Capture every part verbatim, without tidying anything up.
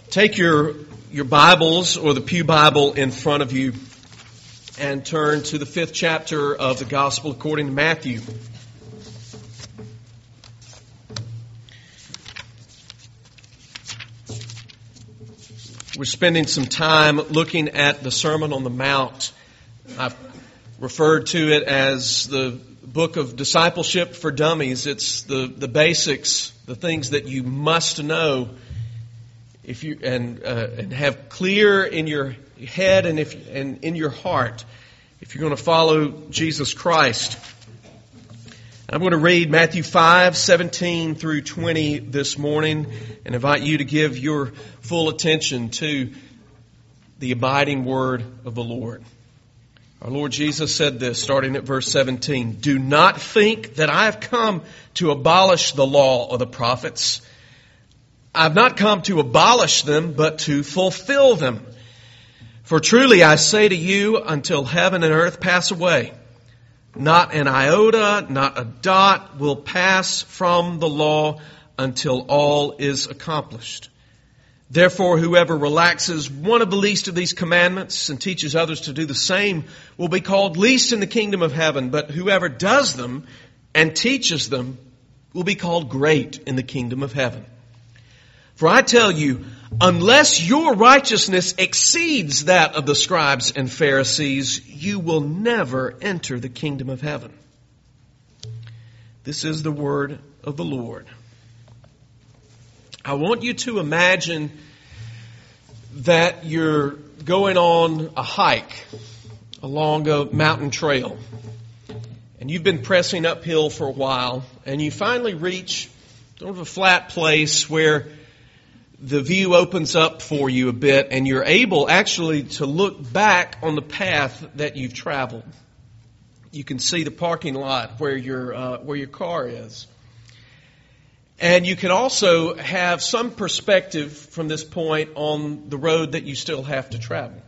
Take your, your Bibles or the Pew Bible in front of you and turn to the fifth chapter of the Gospel according to Matthew. We're spending some time looking at the Sermon on the Mount. I've referred to it as the book of discipleship for dummies. It's the, the basics, the things that you must know if you and uh, and have clear in your head and if and in your heart if you're going to follow Jesus Christ. I'm going to read Matthew five, seventeen through twenty this morning and invite you to give your full attention to the abiding word of the Lord. Our Lord Jesus said this, starting at verse seventeen, "Do not think that I have come to abolish the law or the prophets. I have not come to abolish them, but to fulfill them. For truly I say to you, until heaven and earth pass away, not an iota, not a dot will pass from the law until all is accomplished. Therefore, whoever relaxes one of the least of these commandments and teaches others to do the same will be called least in the kingdom of heaven. But whoever does them and teaches them will be called great in the kingdom of heaven. For I tell you, unless your righteousness exceeds that of the scribes and Pharisees, you will never enter the kingdom of heaven." This is the word of the Lord. I want you to imagine that you're going on a hike along a mountain trail, and you've been pressing uphill for a while, and you finally reach sort of a flat place where the view opens up for you a bit, and you're able actually to look back on the path that you've traveled. You can see the parking lot where your uh, where your car is. And you can also have some perspective from this point on the road that you still have to travel.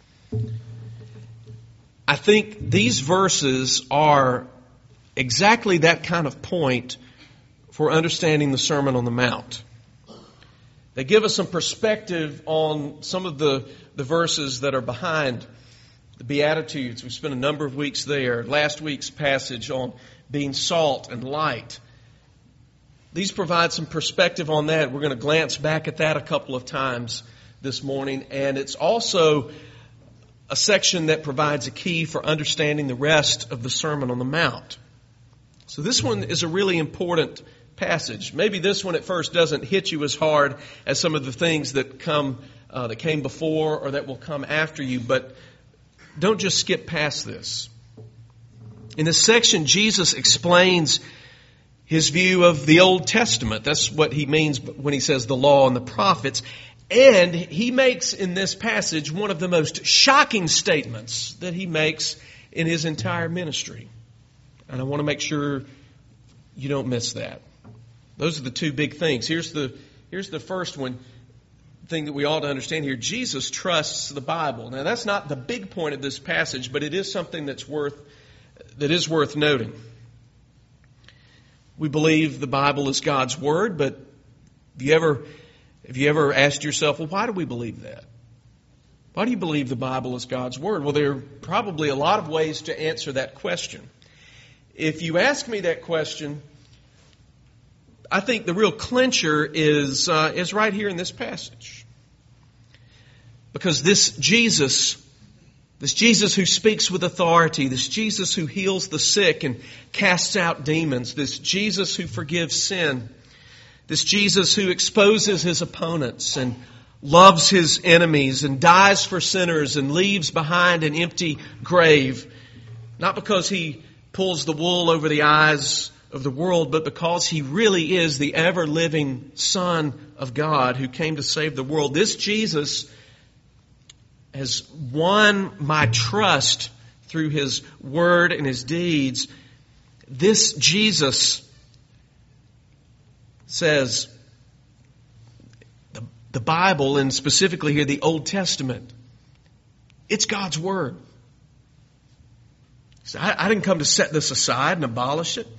I think these verses are exactly that kind of point for understanding the Sermon on the Mount. They give us some perspective on some of the, the verses that are behind the Beatitudes. We spent a number of weeks there. Last week's passage on being salt and light. These provide some perspective on that. We're going to glance back at that a couple of times this morning. And it's also a section that provides a key for understanding the rest of the Sermon on the Mount. So this one is a really important passage. Maybe this one at first doesn't hit you as hard as some of the things that come uh, that came before or that will come after you, but don't just skip past this. In this section, Jesus explains his view of the Old Testament. That's what he means when he says the law and the prophets. And he makes in this passage one of the most shocking statements that he makes in his entire ministry. And I want to make sure you don't miss that. Those are the two big things. Here's the here's the first one, thing that we ought to understand here. Jesus trusts the Bible. Now, that's not the big point of this passage, but it is something that's worth that is worth noting. We believe the Bible is God's Word, but have you ever have you ever asked yourself, well, why do we believe that? Why do you believe the Bible is God's Word? Well, there are probably a lot of ways to answer that question. If you ask me that question, I think the real clincher is uh, is right here in this passage. Because this Jesus, this Jesus who speaks with authority, this Jesus who heals the sick and casts out demons, this Jesus who forgives sin, this Jesus who exposes his opponents and loves his enemies and dies for sinners and leaves behind an empty grave, not because he pulls the wool over the eyes of the world, but because he really is the ever-living Son of God who came to save the world. This Jesus has won my trust through his word and his deeds. This Jesus says the, the Bible, and specifically here the Old Testament, it's God's word. So I, I didn't come to set this aside and abolish it.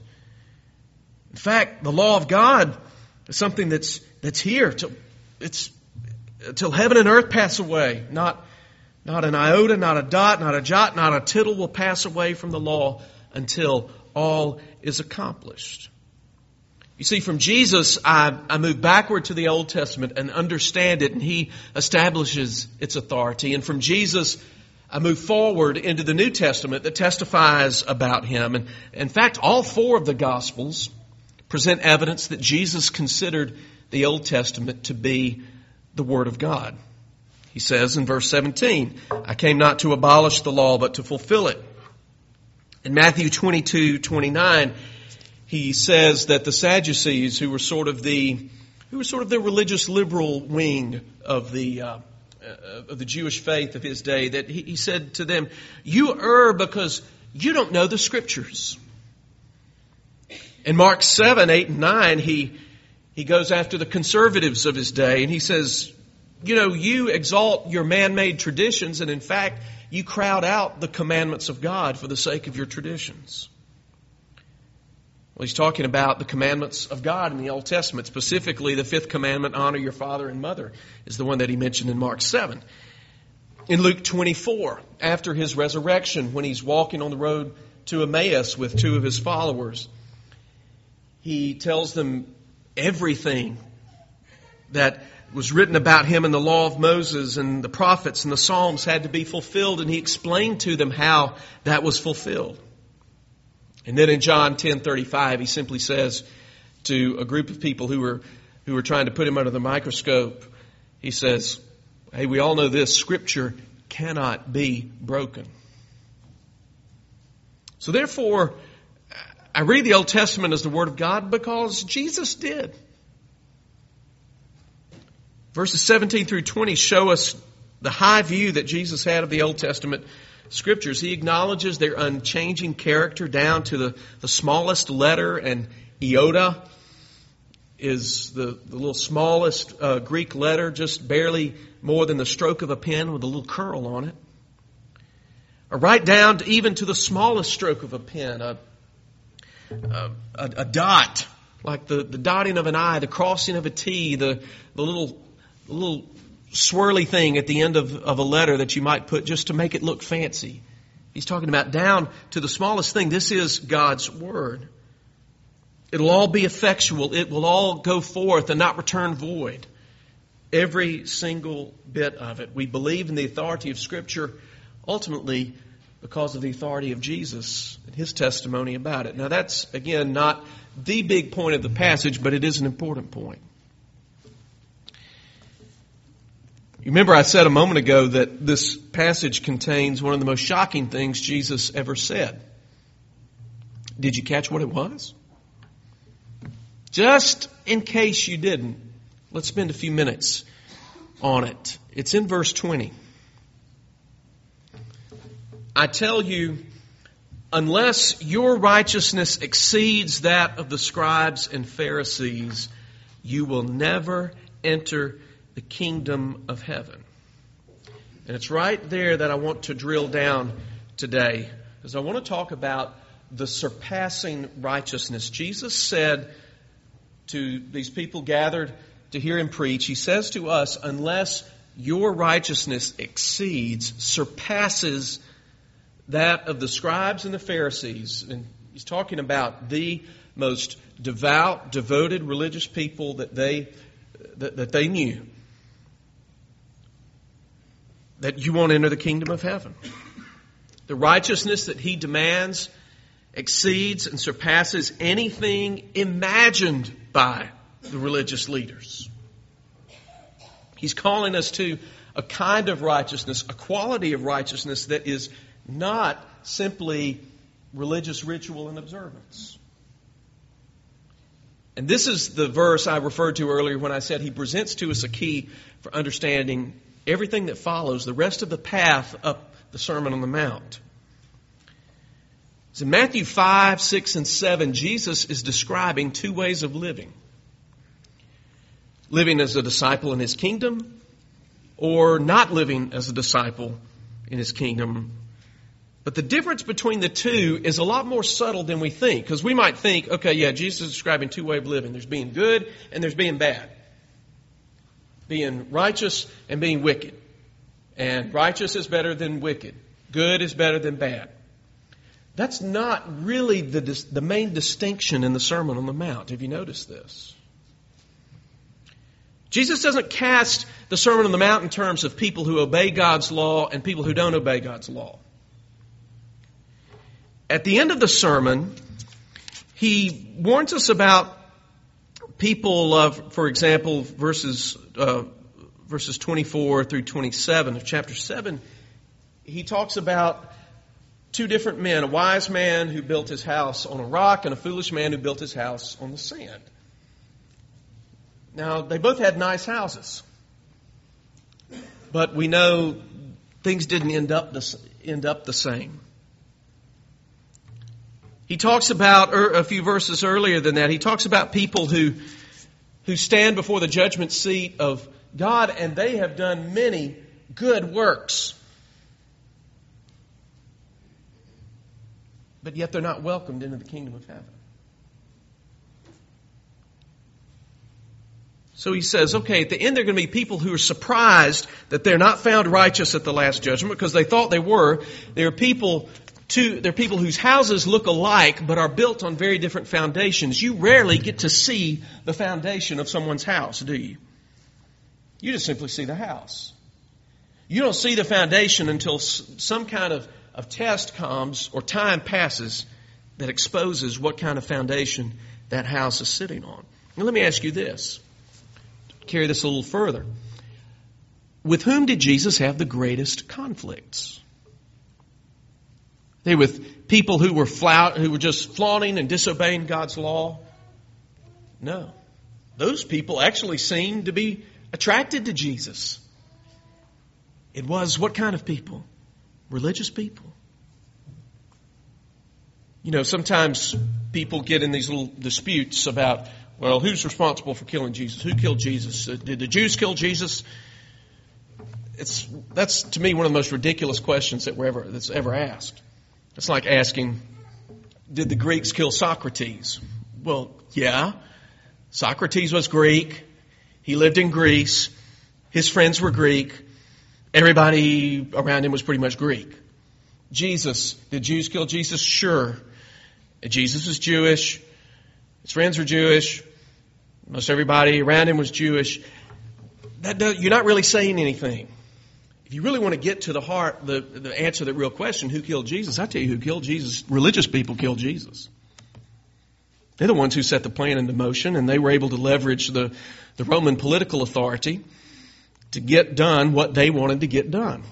In fact, the law of God is something that's that's here. To, it's till heaven and earth pass away. Not, not an iota, not a dot, not a jot, not a tittle will pass away from the law until all is accomplished. You see, from Jesus, I, I move backward to the Old Testament and understand it, and He establishes its authority. And from Jesus, I move forward into the New Testament that testifies about Him. And in fact, all four of the Gospels present evidence that Jesus considered the Old Testament to be the Word of God. He says in verse seventeen, I came not to abolish the law, but to fulfill it. In Matthew twenty-two twenty-nine, he says that the Sadducees, who were sort of the who were sort of the religious liberal wing of the uh, of the Jewish faith of his day, that he, he said to them, "You err because you don't know the Scriptures." In Mark seven, eight, and nine, he he goes after the conservatives of his day, and he says, "You know, you exalt your man-made traditions, and in fact, you crowd out the commandments of God for the sake of your traditions." Well, he's talking about the commandments of God in the Old Testament. Specifically, the fifth commandment, honor your father and mother, is the one that he mentioned in Mark seven. In Luke twenty-four, after his resurrection, when he's walking on the road to Emmaus with two of his followers, he tells them everything that was written about him in the law of Moses and the prophets and the Psalms had to be fulfilled, and he explained to them how that was fulfilled. And then in John ten thirty-five, he simply says to a group of people who were who were trying to put him under the microscope, he says, "Hey, we all know this, Scripture cannot be broken." So therefore, I read the Old Testament as the Word of God because Jesus did. Verses seventeen through twenty show us the high view that Jesus had of the Old Testament Scriptures. He acknowledges their unchanging character down to the, the smallest letter, and iota is the, the little smallest uh, Greek letter, just barely more than the stroke of a pen with a little curl on it. Or right down to even to the smallest stroke of a pen, a, a, a, a dot, like the, the dotting of an I, the crossing of a T, the, the little the little swirly thing at the end of, of a letter that you might put just to make it look fancy. He's talking about down to the smallest thing. This is God's Word. It'll all be effectual. It will all go forth and not return void. Every single bit of it. We believe in the authority of Scripture ultimately because of the authority of Jesus and His testimony about it. Now that's, again, not the big point of the passage, but it is an important point. You remember I said a moment ago that this passage contains one of the most shocking things Jesus ever said. Did you catch what it was? Just in case you didn't, let's spend a few minutes on it. It's in verse twenty. I tell you, unless your righteousness exceeds that of the scribes and Pharisees, you will never enter the kingdom of heaven. And it's right there that I want to drill down today, because I want to talk about the surpassing righteousness. Jesus said to these people gathered to hear Him preach, He says to us, unless your righteousness exceeds, surpasses that of the scribes and the Pharisees. And He's talking about the most devout, devoted religious people that they that, that they knew. That you won't enter the kingdom of heaven. The righteousness that He demands exceeds and surpasses anything imagined by the religious leaders. He's calling us to a kind of righteousness, a quality of righteousness that is not simply religious ritual and observance. And this is the verse I referred to earlier when I said He presents to us a key for understanding everything that follows, the rest of the path up the Sermon on the Mount. So in Matthew five, six, and seven, Jesus is describing two ways of living. Living as a disciple in His kingdom, or not living as a disciple in His kingdom. But the difference between the two is a lot more subtle than we think. Because we might think, okay, yeah, Jesus is describing two ways of living. There's being good and there's being bad. being righteous and being wicked. And righteous is better than wicked. Good is better than bad. That's not really the, the main distinction in the Sermon on the Mount. Have you noticed this? Jesus doesn't cast the Sermon on the Mount in terms of people who obey God's law and people who don't obey God's law. At the end of the sermon, he warns us about people, uh, for example, verses uh, verses twenty-four through twenty-seven of chapter seven. He talks about two different men, a wise man who built his house on a rock and a foolish man who built his house on the sand. Now, they both had nice houses, but we know things didn't end up the, end up the same. He talks about, er, a few verses earlier than that, he talks about people who, who stand before the judgment seat of God, and they have done many good works. But yet they're not welcomed into the kingdom of heaven. So he says, okay, at the end there are going to be people who are surprised that they're not found righteous at the last judgment because they thought they were. There are people to, there are people whose houses look alike but are built on very different foundations. You rarely get to see the foundation of someone's house, do you? You just simply see the house. You don't see the foundation until some kind of, of test comes or time passes that exposes what kind of foundation that house is sitting on. Now let me ask you this. Carry this a little further. With whom did Jesus have the greatest conflicts? They with people who were flout, who were just flaunting and disobeying God's law? No. Those people actually seemed to be attracted to Jesus. It was what kind of people? Religious people. You know, sometimes people get in these little disputes about, well, who's responsible for killing Jesus? Who killed Jesus? Uh, did the Jews kill Jesus? It's that's to me one of the most ridiculous questions that were ever that's ever asked. It's like asking, did the Greeks kill Socrates? Well, yeah. Socrates was Greek. He lived in Greece. His friends were Greek. Everybody around him was pretty much Greek. Jesus, did Jews kill Jesus? Sure. Jesus was Jewish. His friends were Jewish. Most everybody around him was Jewish. That does, you're not really saying anything. If you really want to get to the heart, the, the answer to the real question, who killed Jesus? I tell you who killed Jesus. Religious people killed Jesus. They're the ones who set the plan into motion, and they were able to leverage the, the Roman political authority to get done what they wanted to get done.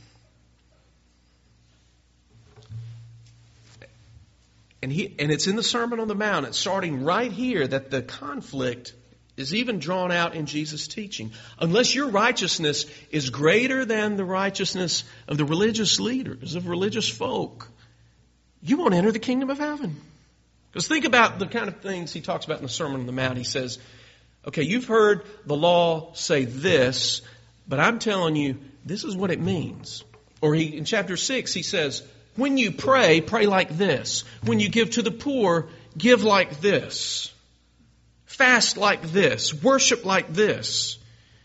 And he, and it's in the Sermon on the Mount, it's starting right here, that the conflict is even drawn out in Jesus' teaching. Unless your righteousness is greater than the righteousness of the religious leaders, of religious folk, you won't enter the kingdom of heaven. Because think about the kind of things he talks about in the Sermon on the Mount. He says, okay, you've heard the law say this, but I'm telling you, this is what it means. Or he, in chapter six, he says, when you pray, pray like this. When you give to the poor, give like this. Fast like this. Worship like this.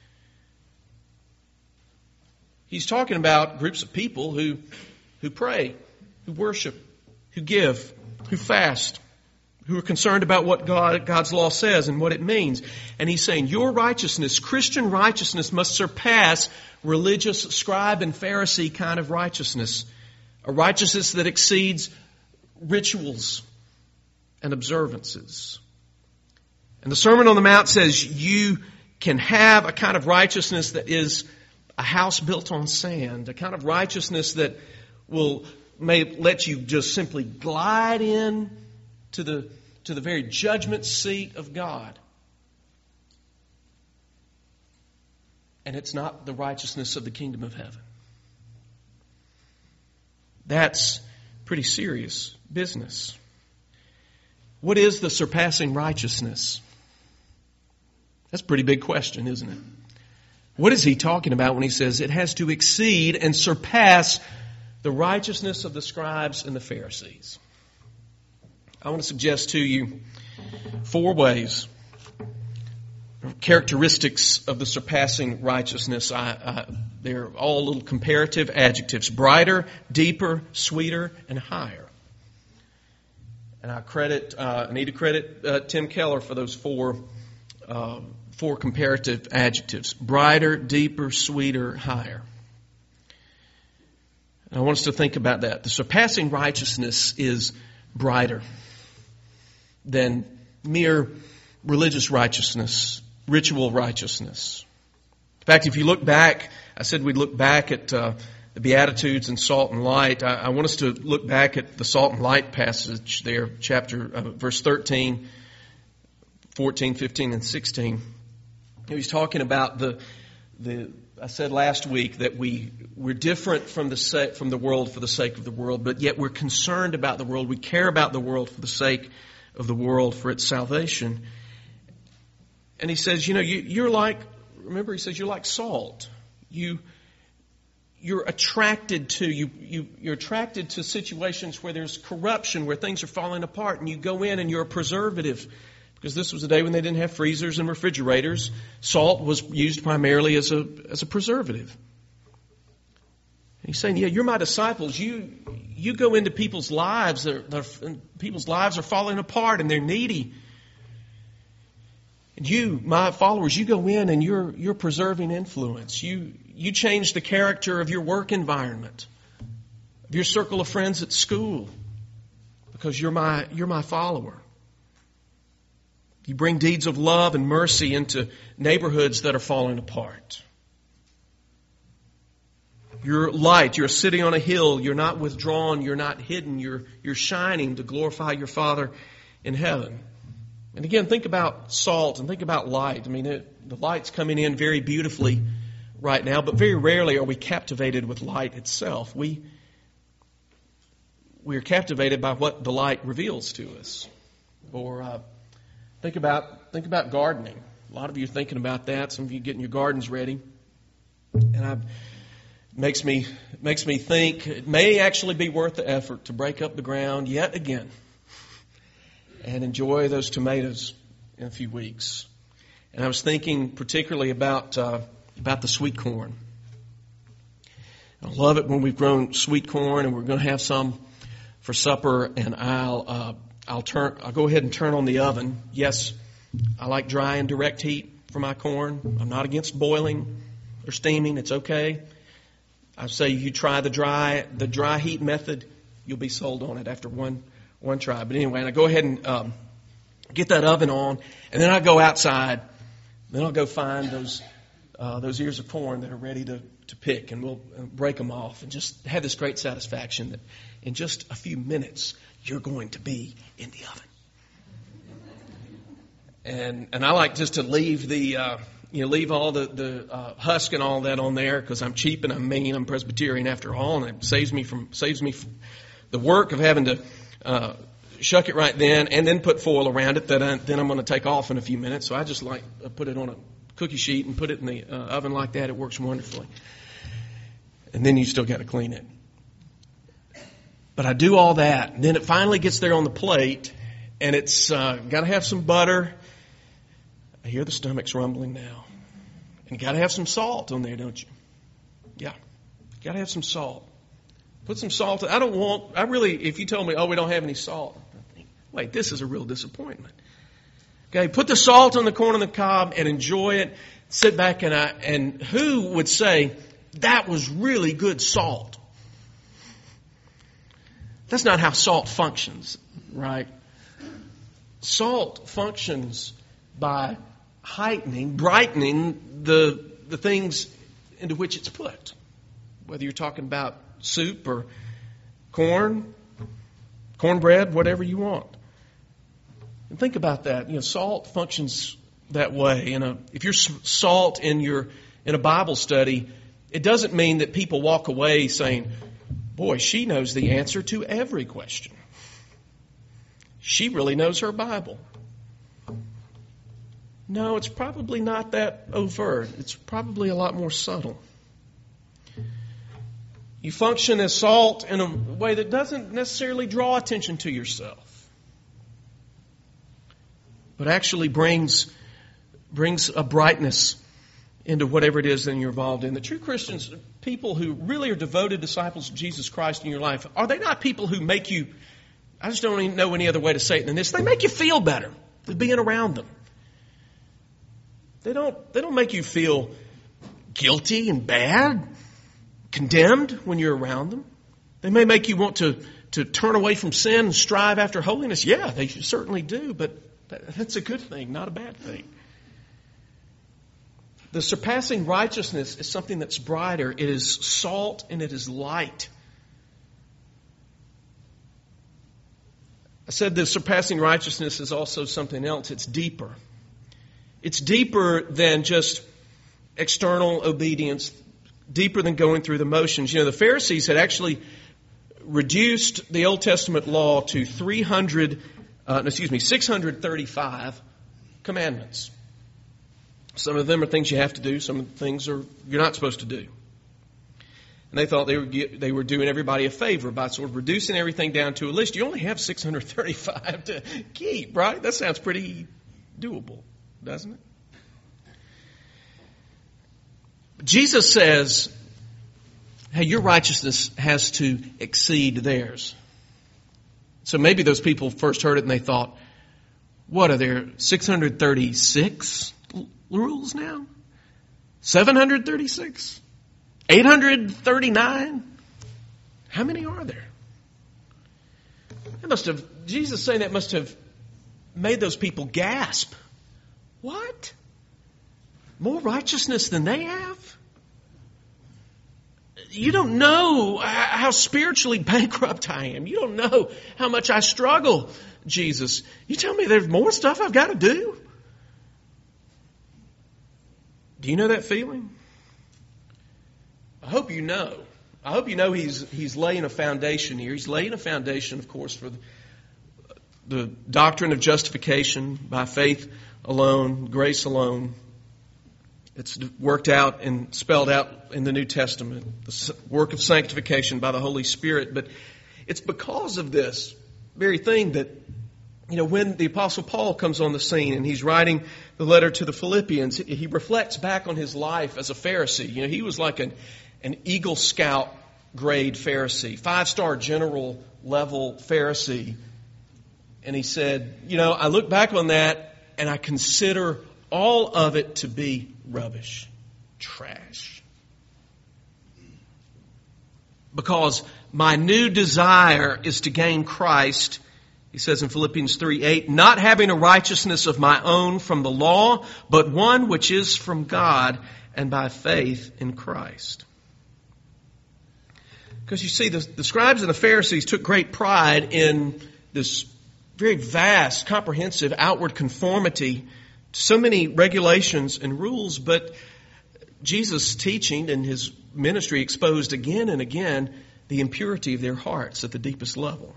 He's talking about groups of people who, who pray, who worship, who give, who fast, who are concerned about what God, God's law says and what it means. And he's saying your righteousness, Christian righteousness, must surpass religious scribe and Pharisee kind of righteousness. A righteousness that exceeds rituals and observances. And the Sermon on the Mount says you can have a kind of righteousness that is a house built on sand, a kind of righteousness that will may let you just simply glide in to the to the very judgment seat of God. And it's not the righteousness of the kingdom of heaven. That's pretty serious business. What is the surpassing righteousness? That's a pretty big question, isn't it? What is he talking about when he says it has to exceed and surpass the righteousness of the scribes and the Pharisees? I want to suggest to you four ways characteristics of the surpassing righteousness. I, I, they're all little comparative adjectives. Brighter, deeper, sweeter, and higher. And I credit, uh, I need to credit uh, Tim Keller for those four, uh, four comparative adjectives. Brighter, deeper, sweeter, higher. And I want us to think about that. The surpassing righteousness is brighter than mere religious righteousness, ritual righteousness. In fact, if you look back, I said we'd look back at uh, the Beatitudes and salt and light. I, I want us to look back at the salt and light passage there, chapter, uh, verse thirteen, fourteen, fifteen, and sixteen. He's talking about the, the, I said last week that we, we're different from the, sa- from the world for the sake of the world, but yet we're concerned about the world. We care about the world for the sake of the world, for its salvation. And he says, you know, you, you're like, remember he says you're like salt. You, you're attracted to, you, you, you're attracted to situations where there's corruption, where things are falling apart, and you go in and you're a preservative. Because this was a day when they didn't have freezers and refrigerators. Salt was used primarily as a, as a preservative. And he's saying, yeah, you're my disciples. You, you go into people's lives. They're, they're, people's lives are falling apart and they're needy. And you, my followers, you go in and you're, you're preserving influence. You, you change the character of your work environment, of your circle of friends at school, because you're my, you're my follower. You bring deeds of love and mercy into neighborhoods that are falling apart. You're light. You're sitting on a hill. You're not withdrawn. You're not hidden. You're, you're shining to glorify your Father in heaven. And again, think about salt and think about light. I mean, it, the light's coming in very beautifully right now, but very rarely are we captivated with light itself. We, we are captivated by what the light reveals to us. Or uh, think about think about gardening. A lot of you are thinking about that. Some of you getting your gardens ready. And I, it makes me it makes me think it may actually be worth the effort to break up the ground yet again and enjoy those tomatoes in a few weeks. And I was thinking particularly about uh, about the sweet corn. I love it when we've grown sweet corn, and we're going to have some for supper. And I'll uh, I'll turn I'll go ahead and turn on the oven. Yes, I like dry and direct heat for my corn. I'm not against boiling or steaming. It's okay. I say you try the dry the dry heat method, you'll be sold on it after one one try. But anyway, and I go ahead and um, get that oven on, and then I go outside. Then I'll go find those uh, those ears of corn that are ready to, to pick, and we'll break them off, and just have this great satisfaction that in just a few minutes you're going to be in the oven. And and I like just to leave the uh, you know leave all the the uh, husk and all that on there, because I'm cheap and I'm mean. I'm Presbyterian after all, and it saves me from saves me from the work of having to uh, shuck it right then and then put foil around it that I, then I'm going to take off in a few minutes. So I just like uh, put it on a cookie sheet and put it in the uh, oven like that. It works wonderfully. And then you still got to clean it. But I do all that, and then it finally gets there on the plate, and it's uh, got to have some butter. I hear the stomach's rumbling now. And you got to have some salt on there, don't you? Yeah, you got to have some salt. Put some salt. I don't want, I really, if you told me, oh, we don't have any salt, I think, wait, this is a real disappointment. Okay, put the salt on the corn on the cob and enjoy it. Sit back and I, and who would say, that was really good salt? That's not how salt functions, right? Salt functions by heightening, brightening the the things into which it's put. Whether you're talking about soup or corn, cornbread, whatever you want. And think about that. You know, salt functions that way. In a, if you're salt in your in a Bible study, it doesn't mean that people walk away saying, boy, she knows the answer to every question. She really knows her Bible. No, it's probably not that overt. It's probably a lot more subtle. You function as salt in a way that doesn't necessarily draw attention to yourself, but actually brings brings a brightness into whatever it is that you're involved in. The true Christians, people who really are devoted disciples of Jesus Christ in your life, are they not people who make you, I just don't even know any other way to say it than this, they make you feel better than being around them. They don't, they don't make you feel guilty and bad, condemned when you're around them. They may make you want to, to turn away from sin and strive after holiness. Yeah, they certainly do, but that's a good thing, not a bad thing. The surpassing righteousness is something that's brighter. It is salt and it is light. I said the surpassing righteousness is also something else. It's deeper. It's deeper than just external obedience, deeper than going through the motions. You know, the Pharisees had actually reduced the Old Testament law to three hundred, uh, excuse me, six hundred thirty-five commandments. Some of them are things you have to do. Some of the things are you're not supposed to do. And they thought they were they were doing everybody a favor by sort of reducing everything down to a list. You only have six hundred thirty-five to keep, right? That sounds pretty doable, doesn't it? Jesus says, hey, your righteousness has to exceed theirs. So maybe those people first heard it and they thought, what are there, six hundred thirty-six rules now? seven hundred thirty-six? eight hundred thirty-nine? How many are there? That must have, Jesus saying that must have made those people gasp. What? More righteousness than they have? You don't know how spiritually bankrupt I am. You don't know how much I struggle, Jesus. You tell me there's more stuff I've got to do? Do you know that feeling? I hope you know. I hope you know he's he's laying a foundation here. He's laying a foundation, of course, for the, the doctrine of justification by faith alone, grace alone. It's worked out and spelled out in the New Testament, the work of sanctification by the Holy Spirit. But it's because of this very thing that, you know, when the Apostle Paul comes on the scene and he's writing the letter to the Philippians, he reflects back on his life as a Pharisee. You know, he was like an, an Eagle Scout grade Pharisee, five-star general level Pharisee. And he said, you know, I look back on that and I consider all of it to be rubbish, trash. Because my new desire is to gain Christ. He says in Philippians three eight, not having a righteousness of my own from the law, but one which is from God and by faith in Christ. Because you see, the, the scribes and the Pharisees took great pride in this very vast, comprehensive outward conformity to so many regulations and rules, but Jesus' teaching and his ministry exposed again and again the impurity of their hearts at the deepest level.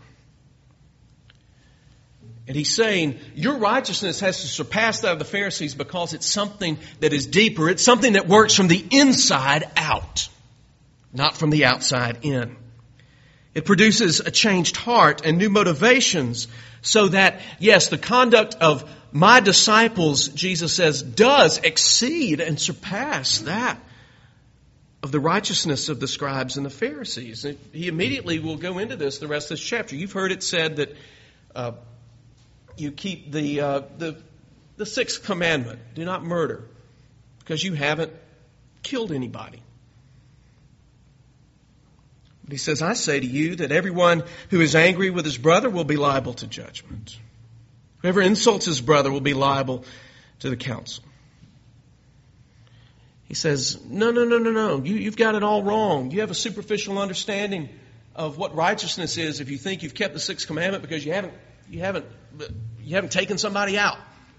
And he's saying, your righteousness has to surpass that of the Pharisees because it's something that is deeper. It's something that works from the inside out, not from the outside in. It produces a changed heart and new motivations so that, yes, the conduct of my disciples, Jesus says, does exceed and surpass that of the righteousness of the scribes and the Pharisees. And he immediately will go into this the rest of this chapter. You've heard it said that uh, you keep the, uh, the the sixth commandment, do not murder, because you haven't killed anybody. But he says, I say to you that everyone who is angry with his brother will be liable to judgment. Whoever insults his brother will be liable to the council. He says, no, no, no, no, no. You, you've got it all wrong. You have a superficial understanding of what righteousness is if you think you've kept the sixth commandment because you haven't, you haven't, you haven't taken somebody out.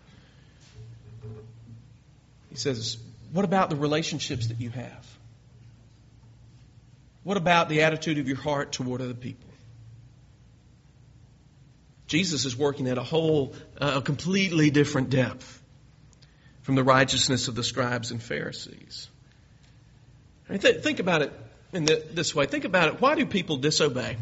He says, what about the relationships that you have? What about the attitude of your heart toward other people? Jesus is working at a whole, uh, a completely different depth from the righteousness of the scribes and Pharisees. I mean, th- think about it in the, this way. Think about it. Why do people disobey?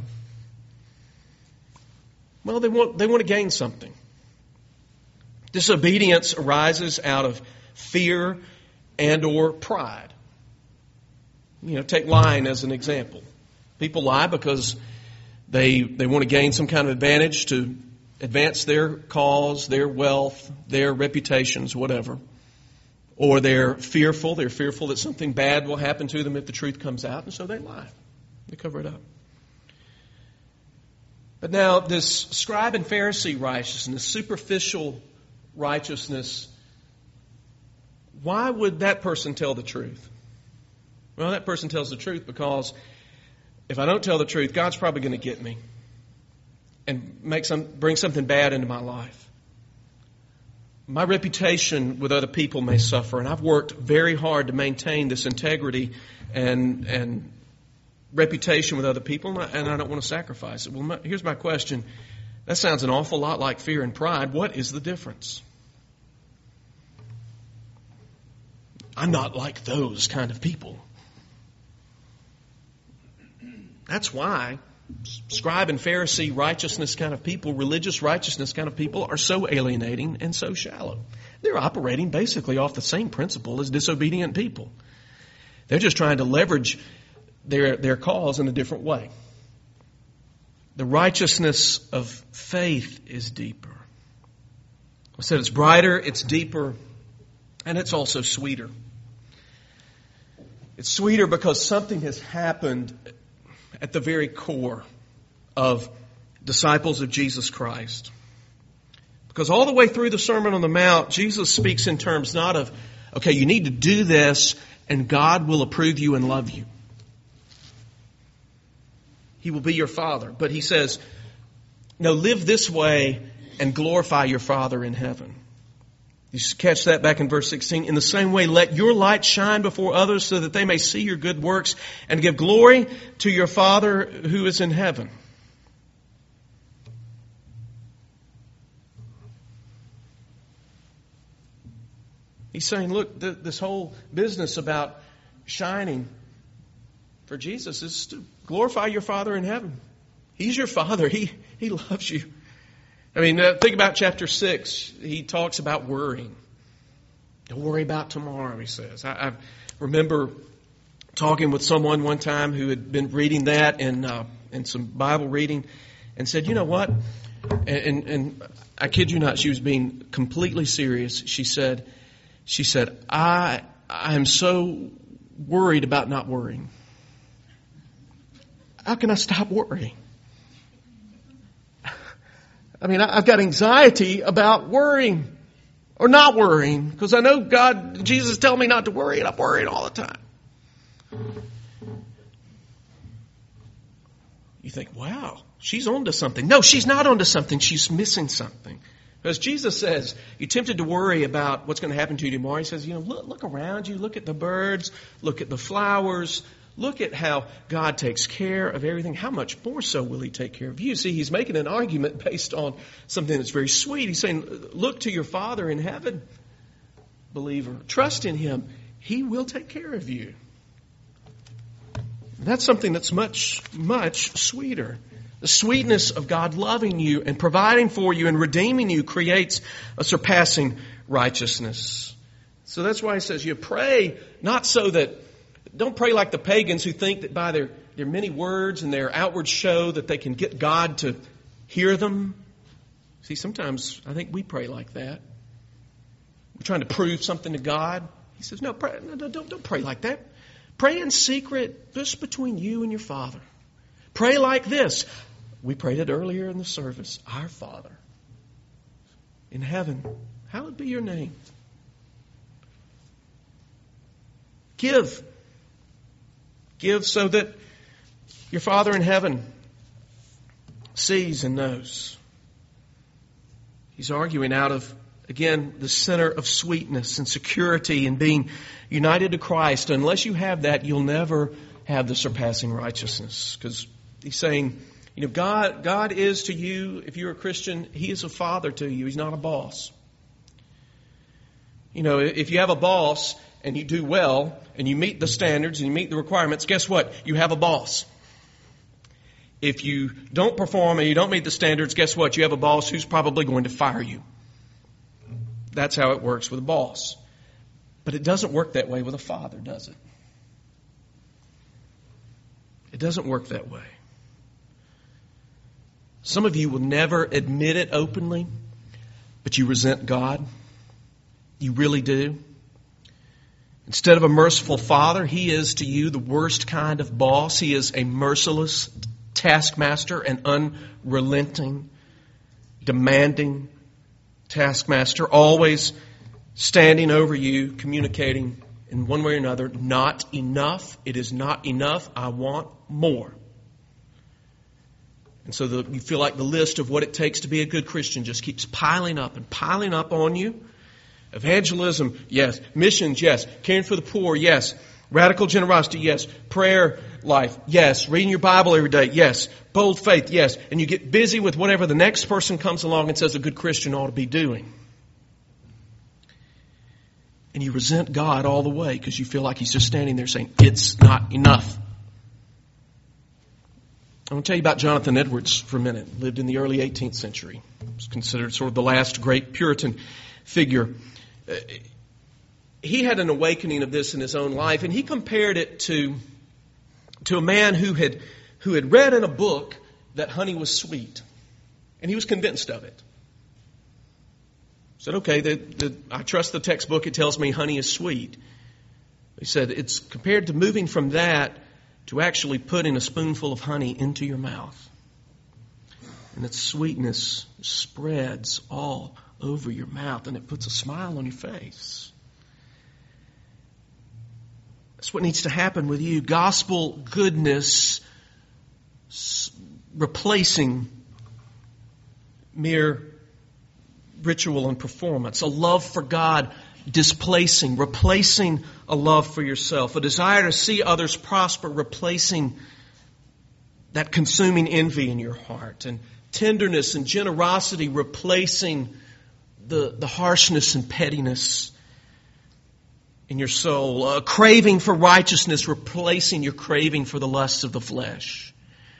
Well, they want they want to gain something. Disobedience arises out of fear and or pride. You know, take lying as an example. People lie because they they want to gain some kind of advantage to advance their cause, their wealth, their reputations, whatever. Or they're fearful. They're fearful that something bad will happen to them if the truth comes out, and so they lie. They cover it up. But now this scribe and Pharisee righteousness, superficial righteousness, why would that person tell the truth? Well, that person tells the truth because if I don't tell the truth, God's probably going to get me and make some, bring something bad into my life. My reputation with other people may suffer, and I've worked very hard to maintain this integrity and and reputation with other people, and I, and I don't want to sacrifice it. Well, my, here's my question. That sounds an awful lot like fear and pride. What is the difference? I'm not like those kind of people. That's why scribe and Pharisee righteousness kind of people, religious righteousness kind of people are so alienating and so shallow. They're operating basically off the same principle as disobedient people. They're just trying to leverage their, their cause in a different way. The righteousness of faith is deeper. I said it's brighter, it's deeper, and it's also sweeter. It's sweeter because something has happened at the very core of disciples of Jesus Christ. Because all the way through the Sermon on the Mount, Jesus speaks in terms not of, okay, you need to do this and God will approve you and love you. He will be your Father. But he says, no, live this way and glorify your Father in heaven. You catch that back in verse sixteen. In the same way, let your light shine before others so that they may see your good works and give glory to your Father who is in heaven. He's saying, look, th- this whole business about shining for Jesus is to glorify your Father in heaven. He's your Father. He, he loves you. I mean, uh, think about chapter six. He talks about worrying. Don't worry about tomorrow, he says. I, I remember talking with someone one time who had been reading that in, uh, in some Bible reading and said, you know what? And, and, and I kid you not, she was being completely serious. She said, she said, I, I'm so worried about not worrying. How can I stop worrying? I mean, I've got anxiety about worrying or not worrying because I know God, Jesus telling me not to worry and I'm worrying all the time. You think, wow, she's onto something. No, she's not onto something. She's missing something. Because Jesus says, you're tempted to worry about what's going to happen to you tomorrow. He says, you know, look, look around you. Look at the birds. Look at the flowers. Look at how God takes care of everything. How much more so will he take care of you? See, he's making an argument based on something that's very sweet. He's saying, look to your Father in heaven, believer. Trust in him. He will take care of you. That's something that's much, much sweeter. The sweetness of God loving you and providing for you and redeeming you creates a surpassing righteousness. So that's why he says you pray not so that Don't pray like the pagans who think that by their, their many words and their outward show that they can get God to hear them. See, sometimes I think we pray like that. We're trying to prove something to God. He says, no, pray, no, don't, don't pray like that. Pray in secret, just between you and your Father. Pray like this. We prayed it earlier in the service. Our Father in heaven, hallowed be your name. Give. Give so that your Father in heaven sees and knows. He's arguing out of, again, the center of sweetness and security and being united to Christ. Unless you have that, you'll never have the surpassing righteousness. Because he's saying, you know, God, God is to you, if you're a Christian, he is a father to you. He's not a boss. You know, if you have a boss and you do well, and you meet the standards and you meet the requirements, guess what? You have a boss. If you don't perform and you don't meet the standards, guess what? You have a boss who's probably going to fire you. That's how it works with a boss. But it doesn't work that way with a father, does it? It doesn't work that way. Some of you will never admit it openly, but you resent God. You really do. Instead of a merciful father, He is to you the worst kind of boss. He is a merciless taskmaster, an unrelenting, demanding taskmaster, always standing over you, communicating in one way or another, not enough. It is not enough. I want more. And so the, you feel like the list of what it takes to be a good Christian just keeps piling up and piling up on you. Evangelism, yes. Missions, yes. Caring for the poor, yes. Radical generosity, yes. Prayer life, yes. Reading your Bible every day, yes. Bold faith, yes. And you get busy with whatever the next person comes along and says a good Christian ought to be doing. And you resent God all the way because you feel like He's just standing there saying, it's not enough. I want to tell you about Jonathan Edwards for a minute. Lived in the early eighteenth century. Was considered sort of the last great Puritan figure. Uh, he had an awakening of this in his own life, and he compared it to, to a man who had, who had read in a book that honey was sweet. And he was convinced of it. He said, okay, the, the, I trust the textbook. It tells me honey is sweet. He said, it's compared to moving from that to actually putting a spoonful of honey into your mouth. And its sweetness spreads all over your mouth, and it puts a smile on your face. That's what needs to happen with you. Gospel goodness replacing mere ritual and performance. A love for God displacing, replacing a love for yourself. A desire to see others prosper, replacing that consuming envy in your heart. And tenderness and generosity replacing the, the harshness and pettiness in your soul. A craving for righteousness replacing your craving for the lusts of the flesh.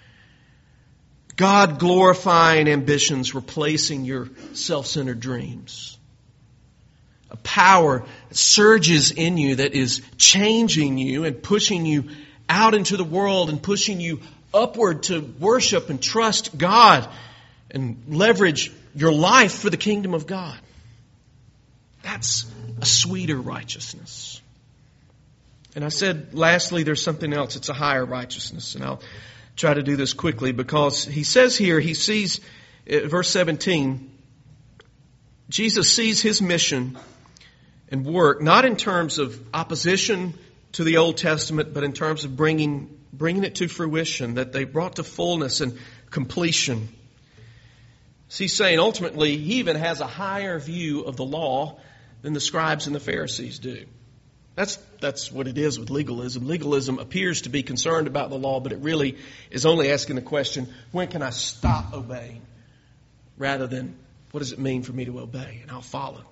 God-glorifying ambitions replacing your self-centered dreams. A power that surges in you that is changing you and pushing you out into the world and pushing you upward to worship and trust God and leverage your life for the kingdom of God. That's a sweeter righteousness. And I said, lastly, there's something else. It's a higher righteousness. And I'll try to do this quickly because he says here, he sees, verse seventeen, Jesus sees His mission and work, not in terms of opposition to the Old Testament, but in terms of bringing, bringing it to fruition, that they brought to fullness and completion. So he's saying ultimately He even has a higher view of the law than the scribes and the Pharisees do. That's, that's what it is with legalism. Legalism appears to be concerned about the law, but it really is only asking the question, when can I stop obeying? Rather than, what does it mean for me to obey? And I'll follow.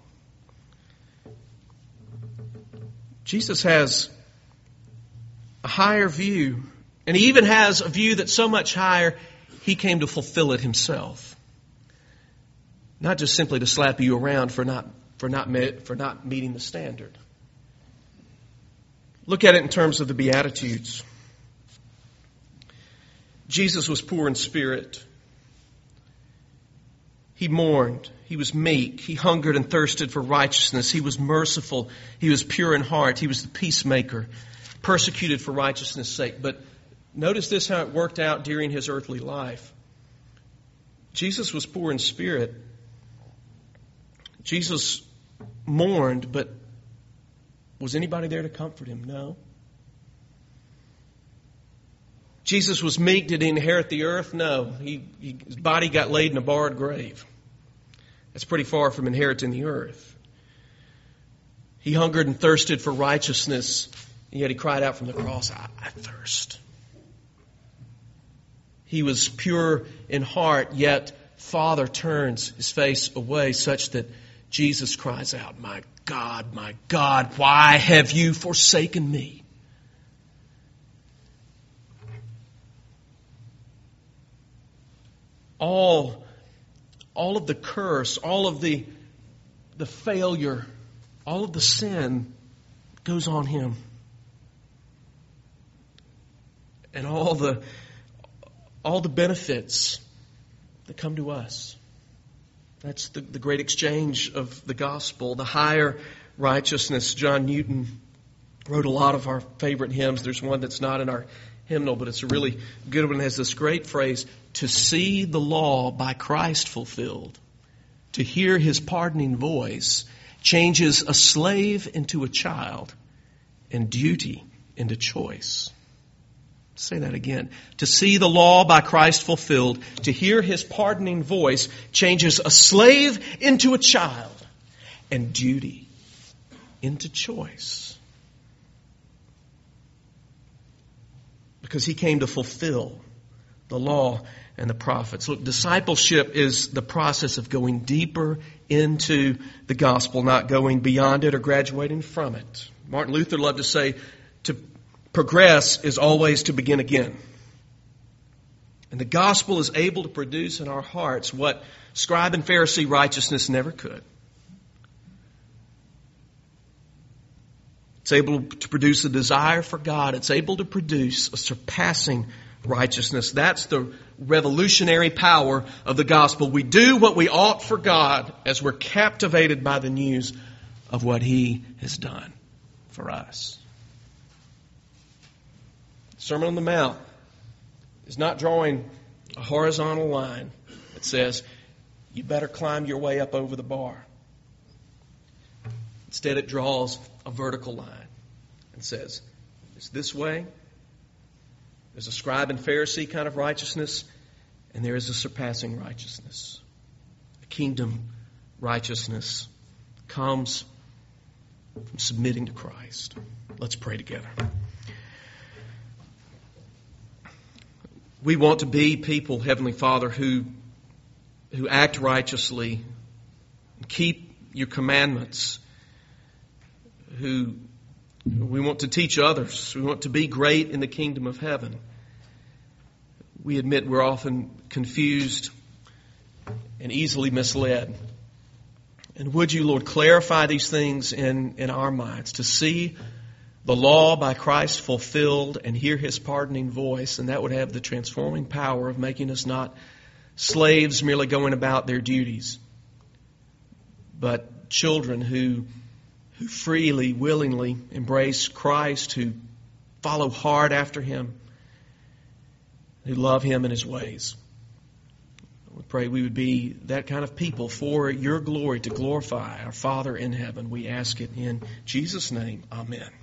Jesus has a higher view, and He even has a view that's so much higher, He came to fulfill it Himself. Not just simply to slap you around for not, for not, for not meeting the standard. Look at it in terms of the Beatitudes. Jesus was poor in spirit. He mourned. He was meek. He hungered and thirsted for righteousness. He was merciful. He was pure in heart. He was the peacemaker, persecuted for righteousness' sake. But notice this, how it worked out during His earthly life. Jesus was poor in spirit. Jesus mourned, but was anybody there to comfort Him? No. Jesus was meek. Did He inherit the earth? No. He, he, his body got laid in a barred grave. That's pretty far from inheriting the earth. He hungered and thirsted for righteousness, and yet He cried out from the cross, I, I thirst. He was pure in heart, yet Father turns His face away such that Jesus cries out, my God, my God, why have You forsaken me? All, all of the curse, all of the, the failure, all of the sin goes on him. And all the all the benefits that come to us. That's the, the great exchange of the gospel, the higher righteousness. John Newton wrote a lot of our favorite hymns. There's one that's not in our hymnal, but it's a really good one. It has this great phrase, to see the law by Christ fulfilled, to hear his pardoning voice, changes a slave into a child and duty into choice. Say that again. To see the law by Christ fulfilled, to hear his pardoning voice, changes a slave into a child and duty into choice. Because he came to fulfill the law and the prophets. Look, discipleship is the process of going deeper into the gospel, not going beyond it or graduating from it. Martin Luther loved to say, to progress is always to begin again. And the gospel is able to produce in our hearts what scribe and Pharisee righteousness never could. It's able to produce a desire for God. It's able to produce a surpassing righteousness. That's the revolutionary power of the gospel. We do what we ought for God as we're captivated by the news of what He has done for us. The Sermon on the Mount is not drawing a horizontal line that says, you better climb your way up over the bar. Instead, it draws a vertical line and says, it's this way. There's a scribe and Pharisee kind of righteousness, and there is a surpassing righteousness. A kingdom righteousness comes from submitting to Christ. Let's pray together. We want to be people, Heavenly Father, who, who act righteously, keep your commandments, who we want to teach others. We want to be great in the kingdom of heaven. We admit we're often confused and easily misled. And would you, Lord, clarify these things in, in our minds to see the law by Christ fulfilled and hear His pardoning voice, and that would have the transforming power of making us not slaves merely going about their duties, but children who who freely, willingly embrace Christ, who follow hard after Him, who love Him and His ways. We pray we would be that kind of people for your glory, to glorify our Father in heaven. We ask it in Jesus' name. Amen.